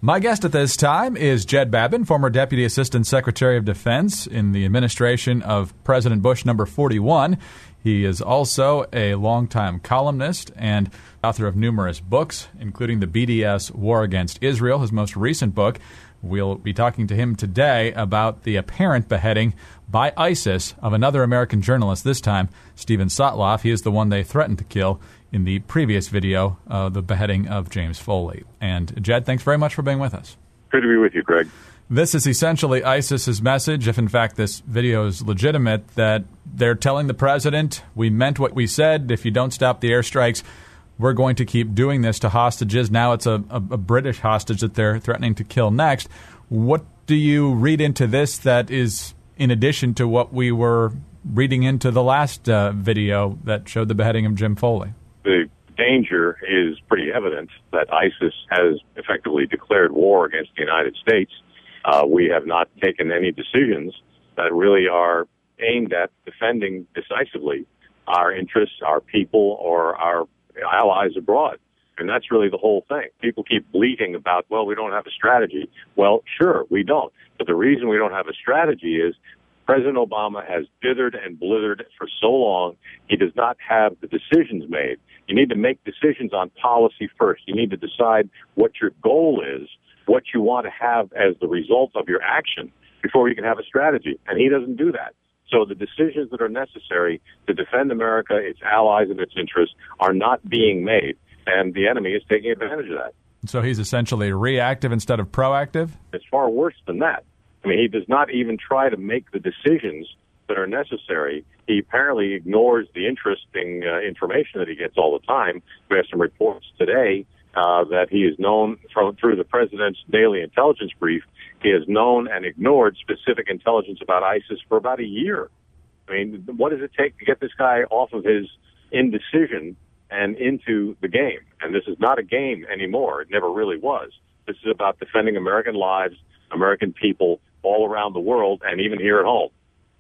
My guest at this time is Jed Babin, former Deputy Assistant Secretary of Defense in the administration of President Bush number 41. He is also a longtime columnist and author of numerous books, including the BDS War Against Israel, his most recent book. We'll be talking to him today about the apparent beheading by ISIS of another American journalist, this time Steven Sotloff. He is the one they threatened to kill in the previous video, the beheading of James Foley. And Jed, thanks very much for being with us. Good to be with you, Greg. This is essentially ISIS's message, if in fact this video is legitimate, that they're telling the president, we meant what we said. If you don't stop the airstrikes, we're going to keep doing this to hostages. Now it's a British hostage that they're threatening to kill next. What do you read into this that is in addition to what we were reading into the last video that showed the beheading of Jim Foley? The danger is pretty evident that ISIS has effectively declared war against the United States. We have not taken any decisions that really are aimed at defending decisively our interests, our people, or our allies abroad. And that's really the whole thing. People keep bleating about, well, we don't have a strategy. Well, sure, we don't. But the reason we don't have a strategy is President Obama has dithered and blithered for so long. He does not have the decisions made. You need to make decisions on policy first. You need to decide what your goal is, what you want to have as the result of your action before you can have a strategy. And he doesn't do that. So the decisions that are necessary to defend America, its allies, and its interests are not being made. And the enemy is taking advantage of that. So he's essentially reactive instead of proactive? It's far worse than that. I mean, he does not even try to make the decisions that are necessary. He apparently ignores the interesting information that he gets all the time. We have some reports today that he is known through the president's daily intelligence brief. He has known and ignored specific intelligence about ISIS for about a year. I mean, what does it take to get this guy off of his indecision and into the game? And this is not a game anymore. It never really was. This is about defending American lives, American people all around the world, and even here at home.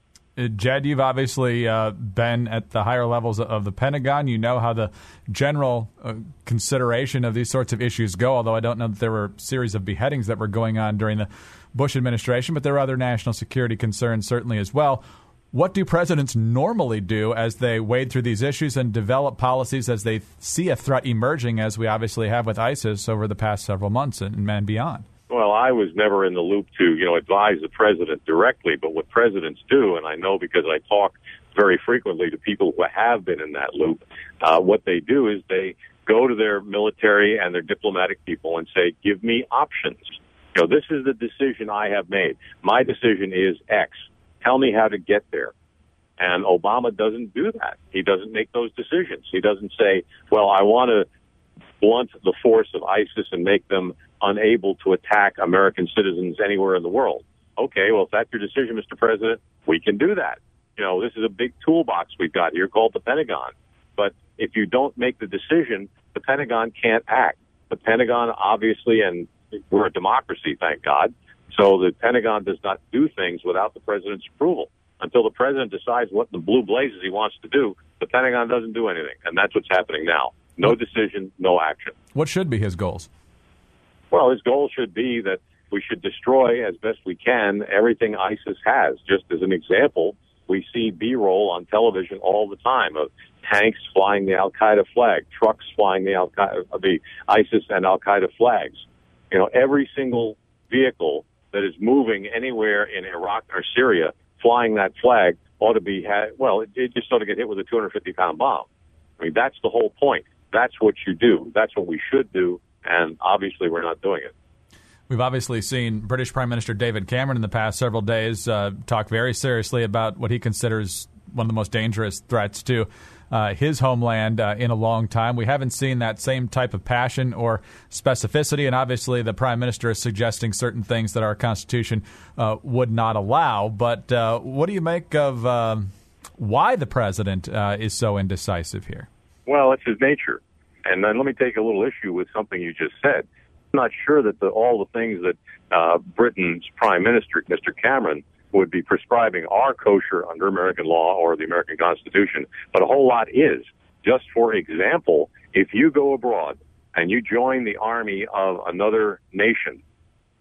Jed, you've obviously been at the higher levels of the Pentagon. You know how the general consideration of these sorts of issues go, although I don't know that there were a series of beheadings that were going on during the Bush administration, but there are other national security concerns certainly as well. What do presidents normally do as they wade through these issues and develop policies as they see a threat emerging, as we obviously have with ISIS over the past several months and beyond? Well, I was never in the loop to, advise the president directly, but what presidents do, and I know because I talk very frequently to people who have been in that loop, what they do is they go to their military and their diplomatic people and say, give me options. This is the decision I have made. My decision is X. Tell me how to get there. And Obama doesn't do that. He doesn't make those decisions. He doesn't say, well, I want to blunt the force of ISIS and make them unable to attack American citizens anywhere in the world. Okay, well, if that's your decision, Mr. President, we can do that. This is a big toolbox we've got here called the Pentagon. But if you don't make the decision, the Pentagon can't act. The Pentagon, obviously, and we're a democracy, thank God, so the Pentagon does not do things without the president's approval. Until the president decides what in the blue blazes he wants to do, the Pentagon doesn't do anything. And that's what's happening now. No decision, no action. What should be his goals? Well, his goal should be that we should destroy as best we can everything ISIS has. Just as an example, we see B-roll on television all the time of tanks flying the Al-Qaeda flag, trucks flying the ISIS and Al-Qaeda flags. Every single vehicle that is moving anywhere in Iraq or Syria flying that flag ought to be, it just ought to get hit with a 250-pound bomb. I mean, that's the whole point. That's what you do. That's what we should do. And obviously, we're not doing it. We've obviously seen British Prime Minister David Cameron in the past several days talk very seriously about what he considers one of the most dangerous threats to his homeland in a long time. We haven't seen that same type of passion or specificity, and obviously the Prime Minister is suggesting certain things that our Constitution would not allow. But what do you make of why the President is so indecisive here? Well, it's his nature. And then let me take a little issue with something you just said. I'm not sure that all the things that Britain's Prime Minister, Mr. Cameron, would be prescribing are kosher under American law or the American Constitution, but a whole lot is. Just for example, if you go abroad and you join the army of another nation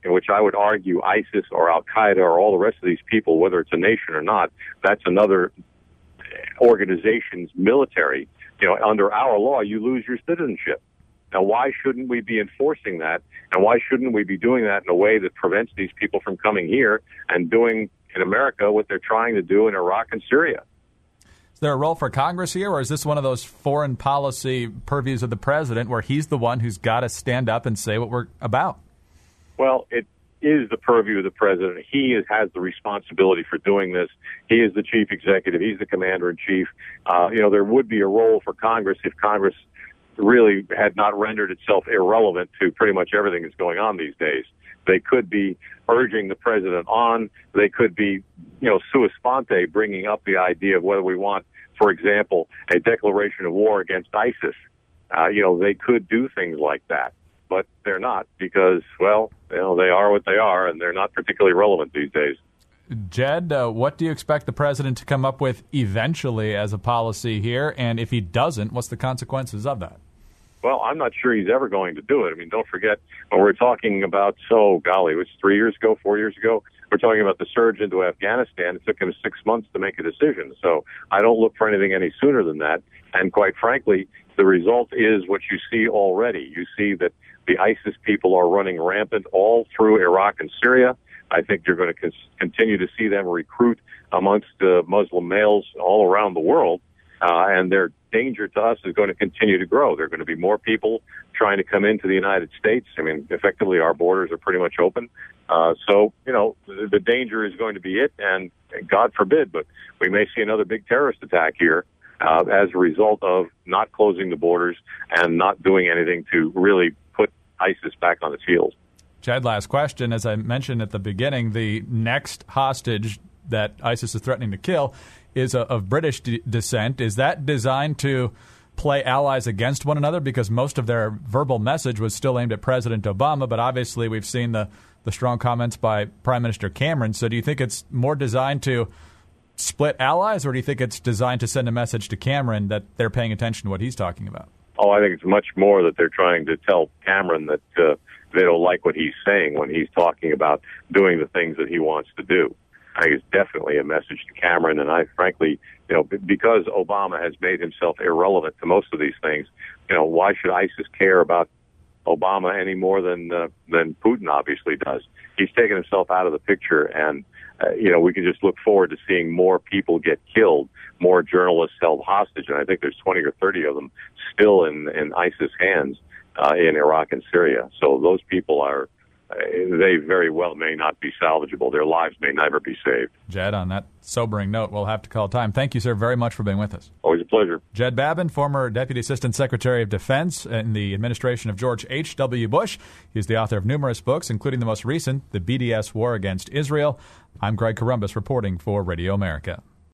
in which I would argue ISIS or Al-Qaeda or all the rest of these people, whether it's a nation or not, that's another organization's military. Under our law, you lose your citizenship. Now, why shouldn't we be enforcing that? And why shouldn't we be doing that in a way that prevents these people from coming here and doing in America what they're trying to do in Iraq and Syria? Is there a role for Congress here, or is this one of those foreign policy purviews of the president where he's the one who's got to stand up and say what we're about? Well, it is the purview of the president. He has the responsibility for doing this. He is the chief executive. He's the commander-in-chief. There would be a role for Congress if Congress really had not rendered itself irrelevant to pretty much everything that's going on these days. They could be urging the president on. They could be, sua sponte, bringing up the idea of whether we want, for example, a declaration of war against ISIS. They could do things like that, but they're not because, they are what they are, and they're not particularly relevant these days. Jed, what do you expect the president to come up with eventually as a policy here? And if he doesn't, what's the consequences of that? Well, I'm not sure he's ever going to do it. I mean, don't forget, when we're talking about, it was 3 years ago, 4 years ago, we're talking about the surge into Afghanistan. It took him 6 months to make a decision. So I don't look for anything any sooner than that. And quite frankly, the result is what you see already. You see that the ISIS people are running rampant all through Iraq and Syria. I think you're going to continue to see them recruit amongst Muslim males all around the world. And their danger to us is going to continue to grow. There are going to be more people trying to come into the United States. I mean, effectively, our borders are pretty much open. The danger is going to be it, and God forbid, but we may see another big terrorist attack here as a result of not closing the borders and not doing anything to really put ISIS back on its heels. Jed, last question. As I mentioned at the beginning, the next hostage that ISIS is threatening to kill is of British descent. Is that designed to play allies against one another? Because most of their verbal message was still aimed at President Obama, but obviously we've seen the strong comments by Prime Minister Cameron. So do you think it's more designed to split allies, or do you think it's designed to send a message to Cameron that they're paying attention to what he's talking about? Oh, I think it's much more that they're trying to tell Cameron that they don't like what he's saying when he's talking about doing the things that he wants to do. I think it's definitely a message to Cameron, and I frankly, because Obama has made himself irrelevant to most of these things, why should ISIS care about Obama any more than Putin obviously does? He's taken himself out of the picture, and we can just look forward to seeing more people get killed, more journalists held hostage, and I think there's 20 or 30 of them still in ISIS hands in Iraq and Syria. So those people they very well may not be salvageable. Their lives may never be saved. Jed, on that sobering note, we'll have to call time. Thank you, sir, very much for being with us. Always a pleasure. Jed Babin, former Deputy Assistant Secretary of Defense in the administration of George H.W. Bush. He's the author of numerous books, including the most recent, The BDS War Against Israel. I'm Greg Corombos reporting for Radio America.